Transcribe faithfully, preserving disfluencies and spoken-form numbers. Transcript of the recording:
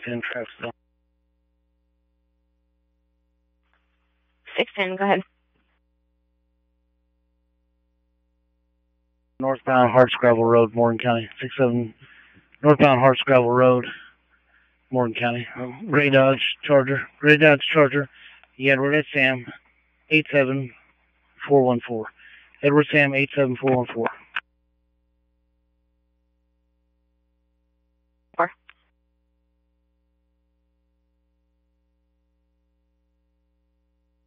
ten, traffic stop. six ten, go ahead. Northbound Hardscrabble Road, Morgan County. six seven, northbound Hardscrabble Road, Morgan County. Um, Gray Dodge Charger. Gray Dodge Charger. Edward S. Sam, eight seven four one four. Edward Sam, eight seven four one four.